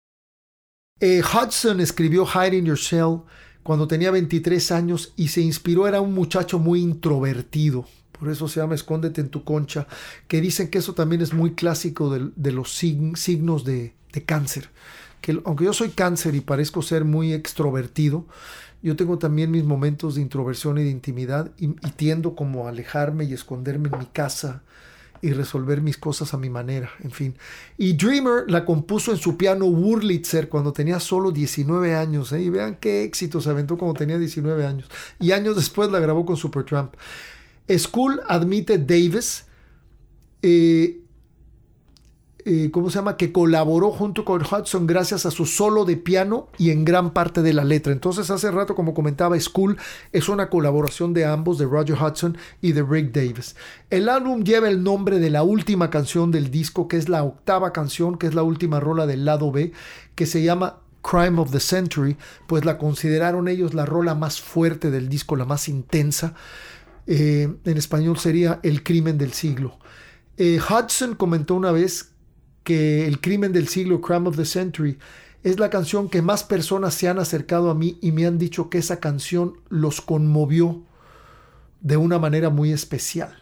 Eh, Hudson escribió Hide in Your Shell cuando tenía veintitrés años y se inspiró, era un muchacho muy introvertido, por eso se llama Escóndete en tu concha, que dicen que eso también es muy clásico de, de los sig- signos de, de cáncer, que aunque yo soy cáncer y parezco ser muy extrovertido, yo tengo también mis momentos de introversión y de intimidad y, y tiendo como a alejarme y esconderme en mi casa y resolver mis cosas a mi manera, en fin. Y Dreamer la compuso en su piano Wurlitzer cuando tenía solo diecinueve años, ¿eh? Y vean qué éxito se aventó cuando tenía diecinueve años. Y años después la grabó con Supertramp. School admite Davis, eh, eh, ¿cómo se llama? Que colaboró junto con Hudson gracias a su solo de piano y en gran parte de la letra. Entonces hace rato, como comentaba, School es una colaboración de ambos, de Roger Hudson y de Rick Davis. El álbum lleva el nombre de la última canción del disco, que es la octava canción, que es la última rola del lado B, que se llama Crime of the Century, pues la consideraron ellos la rola más fuerte del disco, la más intensa. Eh, en español sería El Crimen del Siglo. Eh, Hudson comentó una vez que El Crimen del Siglo, Crime of the Century, es la canción que más personas se han acercado a mí y me han dicho que esa canción los conmovió de una manera muy especial.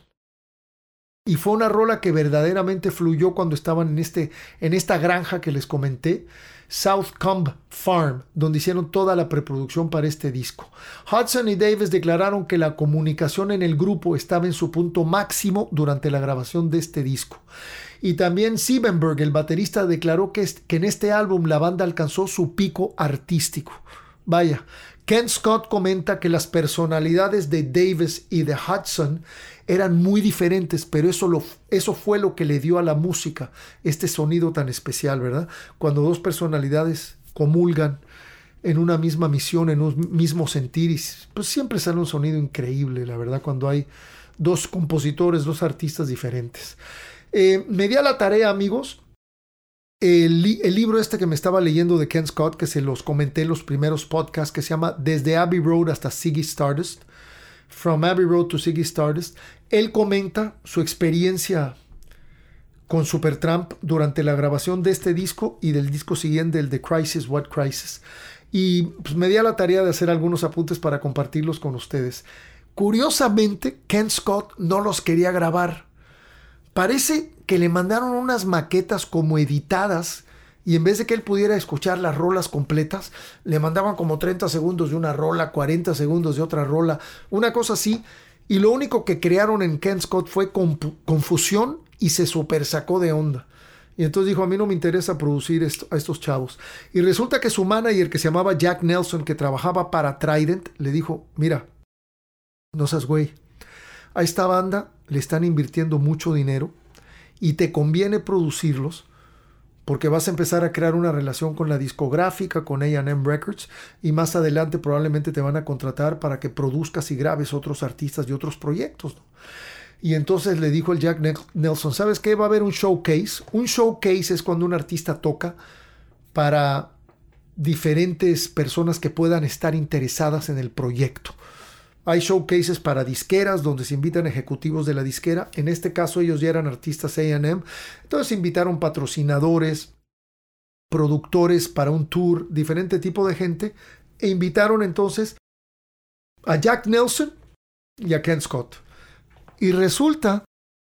Y fue una rola que verdaderamente fluyó cuando estaban en, este, en esta granja que les comenté, South Combe Farm, donde hicieron toda la preproducción para este disco. Hudson y Davis declararon que la comunicación en el grupo estaba en su punto máximo durante la grabación de este disco. Y también Siebenberg, el baterista, declaró que, es, que en este álbum la banda alcanzó su pico artístico. Vaya, Ken Scott comenta que las personalidades de Davis y de Hudson eran muy diferentes, pero eso, lo, eso fue lo que le dio a la música este sonido tan especial, ¿verdad? Cuando dos personalidades comulgan en una misma misión, en un mismo sentir, y pues siempre sale un sonido increíble, la verdad, cuando hay dos compositores, dos artistas diferentes. Eh, me di a la tarea, amigos, el, li- el libro este que me estaba leyendo de Ken Scott, que se los comenté en los primeros podcasts, que se llama Desde Abbey Road hasta Ziggy Stardust, From Abbey Road to Ziggy Stardust. Él comenta su experiencia con Supertramp durante la grabación de este disco y del disco siguiente, el de Crisis, What Crisis. Y pues, me di a la tarea de hacer algunos apuntes para compartirlos con ustedes. Curiosamente, Ken Scott no los quería grabar. Parece que le mandaron unas maquetas como editadas y en vez de que él pudiera escuchar las rolas completas, le mandaban como treinta segundos de una rola, cuarenta segundos de otra rola, una cosa así. Y lo único que crearon en Ken Scott fue comp- confusión y se super sacó de onda. Y entonces dijo, a mí no me interesa producir esto, a estos chavos. Y resulta que su manager, que se llamaba Jack Nelson, que trabajaba para Trident, le dijo, mira, no seas güey, a esta banda le están invirtiendo mucho dinero y te conviene producirlos porque vas a empezar a crear una relación con la discográfica, con A and M Records, y más adelante probablemente te van a contratar para que produzcas y grabes otros artistas y otros proyectos, ¿no? Y entonces le dijo el Jack Nelson, ¿sabes qué? Va a haber un showcase. Un showcase es cuando un artista toca para diferentes personas que puedan estar interesadas en el proyecto. Hay showcases para disqueras donde se invitan ejecutivos de la disquera. En este caso ellos ya eran artistas A and M. Entonces invitaron patrocinadores, productores para un tour, diferente tipo de gente. E invitaron entonces a Jack Nelson y a Ken Scott. Y resulta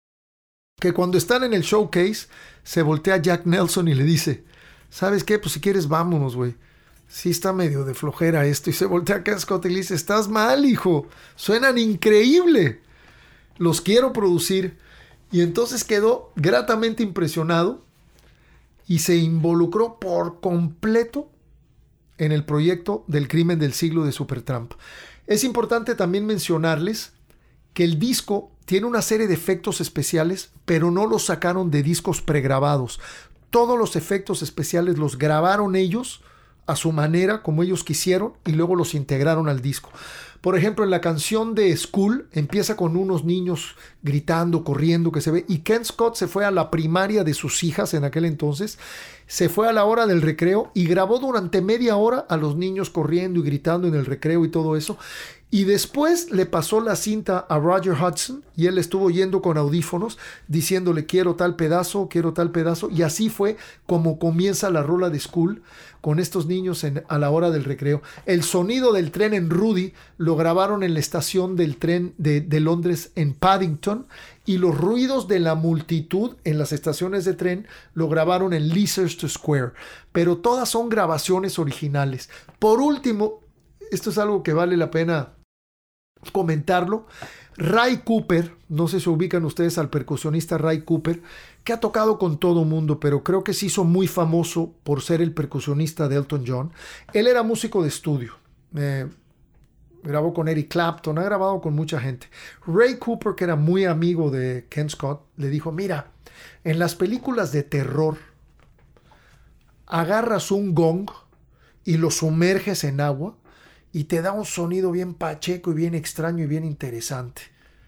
que cuando están en el showcase se voltea Jack Nelson y le dice, ¿sabes qué? Pues si quieres vámonos, güey. Sí está medio de flojera esto. Y se voltea a Ken Scott y le dice, estás mal, hijo. Suenan increíble. Los quiero producir. Y entonces quedó gratamente impresionado. y se involucró por completo en el proyecto del crimen del siglo de Supertramp. Es importante también mencionarles que el disco tiene una serie de efectos especiales, pero no los sacaron de discos pregrabados. Todos los efectos especiales los grabaron ellos a su manera, como ellos quisieron, y luego los integraron al disco. Por ejemplo, en la canción de School empieza con unos niños gritando, corriendo, que se ve, y Ken Scott se fue a la primaria de sus hijas en aquel entonces, se fue a la hora del recreo y grabó durante media hora a los niños corriendo y gritando en el recreo y todo eso. Y después le pasó la cinta a Roger Hudson y él estuvo yendo con audífonos diciéndole quiero tal pedazo, quiero tal pedazo. Y así fue como comienza la rola de School con estos niños en, a la hora del recreo. El sonido del tren en Rudy lo grabaron en la estación del tren de, de Londres en Paddington, y los ruidos de la multitud en las estaciones de tren lo grabaron en Leicester Square. Pero todas son grabaciones originales. Por último, esto es algo que vale la pena comentarlo. Ray Cooper, no sé si ubican ustedes al percusionista Ray Cooper, que ha tocado con todo mundo, pero creo que se hizo muy famoso por ser el percusionista de Elton John. Él era músico de estudio. Eh, grabó con Eric Clapton, ha grabado con mucha gente. Ray Cooper, que era muy amigo de Ken Scott, le dijo, mira, en las películas de terror, agarras un gong y lo sumerges en agua y te da un sonido bien pacheco y bien extraño y bien interesante.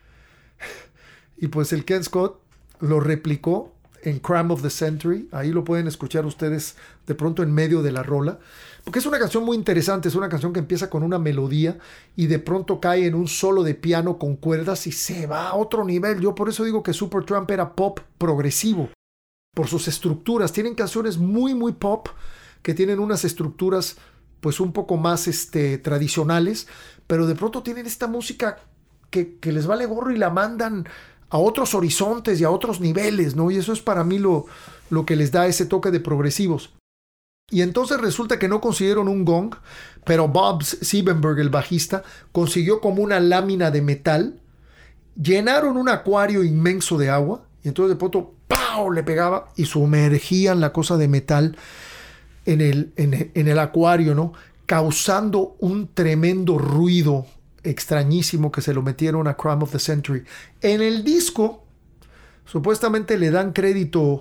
Y pues el Ken Scott lo replicó en Crime of the Century. Ahí lo pueden escuchar ustedes de pronto en medio de la rola, porque es una canción muy interesante. Es una canción que empieza con una melodía y de pronto cae en un solo de piano con cuerdas y se va a otro nivel. Yo por eso digo que Supertramp era pop progresivo, por sus estructuras. Tienen canciones muy muy pop que tienen unas estructuras pues un poco más este, tradicionales, pero de pronto tienen esta música que, que les vale gorro y la mandan a otros horizontes y a otros niveles, ¿no? Y eso es para mí lo, lo que les da ese toque de progresivos. Y entonces resulta que no consiguieron un gong, pero Bob Siebenberg, el bajista, consiguió como una lámina de metal, llenaron un acuario inmenso de agua, y entonces de pronto ¡pau!, le pegaba y sumergían la cosa de metal En el, en, el, en el acuario, ¿no? Causando un tremendo ruido extrañísimo que se lo metieron a Crime of the Century. En el disco, supuestamente le dan crédito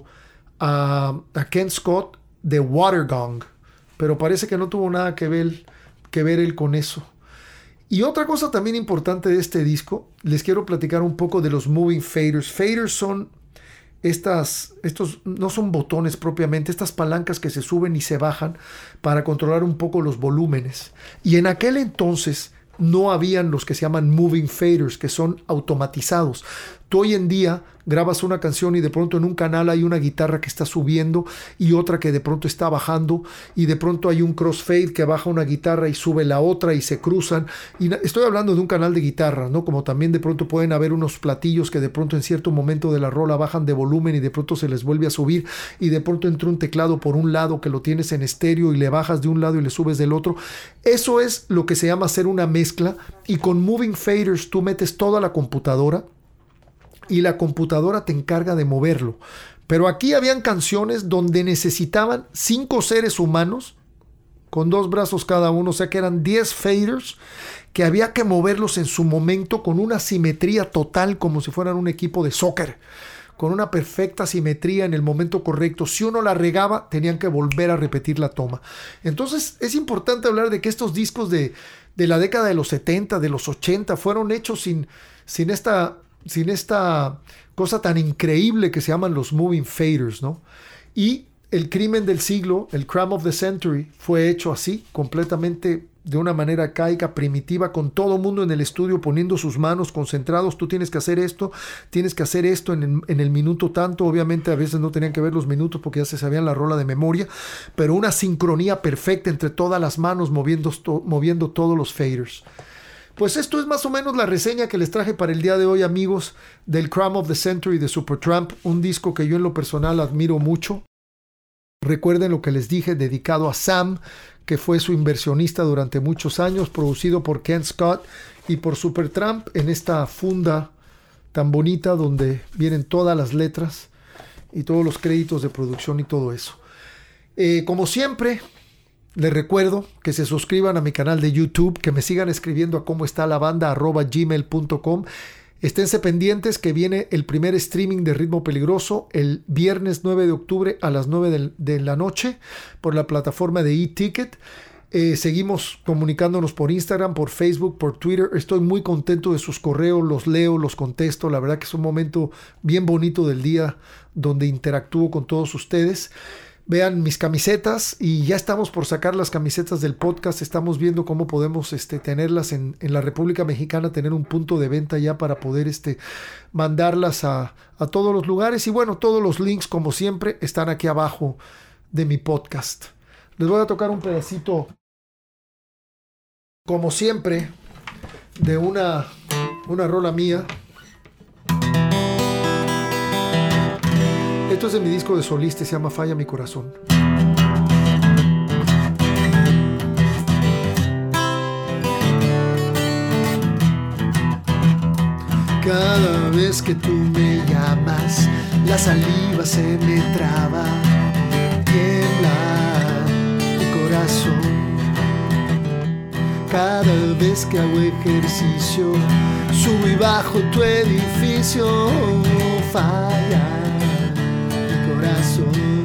a, a Ken Scott de Water Gong, pero parece que no tuvo nada que ver, que ver él con eso. Y otra cosa también importante de este disco, les quiero platicar un poco de los moving faders. Faders son Estas, estos no son botones propiamente, estas palancas que se suben y se bajan para controlar un poco los volúmenes. Y en aquel entonces no habían los que se llaman moving faders, que son automatizados. Tú hoy en día grabas una canción y de pronto en un canal hay una guitarra que está subiendo y otra que de pronto está bajando, y de pronto hay un crossfade que baja una guitarra y sube la otra y se cruzan. Y estoy hablando de un canal de guitarra, ¿no? Como también de pronto pueden haber unos platillos que de pronto en cierto momento de la rola bajan de volumen y de pronto se les vuelve a subir, y de pronto entra un teclado por un lado que lo tienes en estéreo y le bajas de un lado y le subes del otro. Eso es lo que se llama hacer una mezcla, y con moving faders tú metes toda la computadora y la computadora te encarga de moverlo. Pero aquí habían canciones donde necesitaban cinco seres humanos con dos brazos cada uno, o sea que eran diez faders que había que moverlos en su momento con una simetría total, como si fueran un equipo de soccer, con una perfecta simetría en el momento correcto. Si uno la regaba, tenían que volver a repetir la toma. Entonces es importante hablar de que estos discos de, de la década de los setenta, de los ochenta, fueron hechos sin, sin esta... sin esta cosa tan increíble que se llaman los moving faders, ¿no? Y el crimen del siglo, el Crime of the Century, fue hecho así, completamente de una manera arcaica, primitiva, con todo mundo en el estudio poniendo sus manos, concentrados. Tú tienes que hacer esto, tienes que hacer esto en el, en el minuto tanto. Obviamente a veces no tenían que ver los minutos porque ya se sabían la rola de memoria, pero una sincronía perfecta entre todas las manos moviendo, moviendo todos los faders. Pues esto es más o menos la reseña que les traje para el día de hoy, amigos, del Crime of the Century de Supertramp, un disco que yo en lo personal admiro mucho. Recuerden lo que les dije, dedicado a Sam, que fue su inversionista durante muchos años, producido por Ken Scott y por Supertramp en esta funda tan bonita donde vienen todas las letras y todos los créditos de producción y todo eso. Eh, como siempre, les recuerdo que se suscriban a mi canal de YouTube, que me sigan escribiendo a cómo está la banda arroba gmail punto com. Esténse pendientes que viene el primer streaming de Ritmo Peligroso el viernes nueve de octubre a las nueve de, de la noche por la plataforma de eTicket. Eh, seguimos comunicándonos por Instagram, por Facebook, por Twitter. Estoy muy contento de sus correos, los leo, los contesto. La verdad que es un momento bien bonito del día donde interactúo con todos ustedes. Vean mis camisetas y ya estamos por sacar las camisetas del podcast. Estamos viendo cómo podemos este, tenerlas en, en la República Mexicana, tener un punto de venta ya para poder este, mandarlas a, a todos los lugares. Y bueno, todos los links, como siempre, están aquí abajo de mi podcast. Les voy a tocar un pedacito, como siempre, de una, una rola mía. Esto es de mi disco de solista, se llama Falla mi corazón. Cada vez que tú me llamas, la saliva se me traba, tiembla mi corazón. Cada vez que hago ejercicio, subo y bajo tu edificio, falla corazón.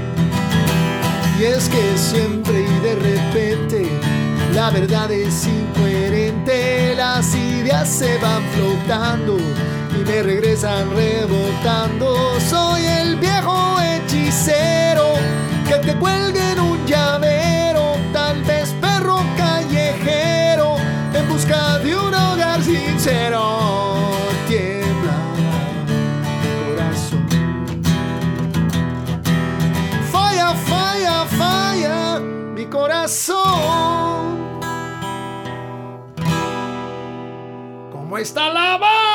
Y es que siempre y de repente la verdad es incoherente, las ideas se van flotando y me regresan rebotando. Soy el viejo hechicero que te cuelga en un llavero, tal vez perro callejero en busca de un hogar sincero. Tiembla falla, falla mi corazón. ¿Cómo está la banda?